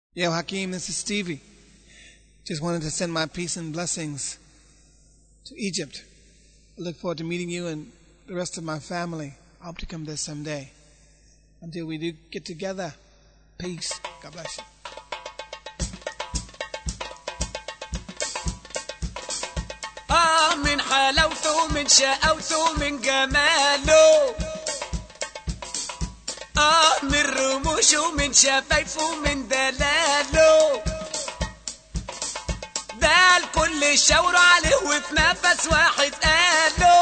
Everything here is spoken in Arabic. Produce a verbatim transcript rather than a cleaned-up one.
Yo, Hakeem, this is Stevie. Just wanted to send my peace and blessings to Egypt. I look forward to meeting you and the rest of my family. I hope to come there someday. Until we do get together, peace. God bless you. آه من حلاوته من شقاوته من جماله، آه من رموشه من شفايفه من دلاله، ده الكل شاوروا عليه وفي نفس واحد قاله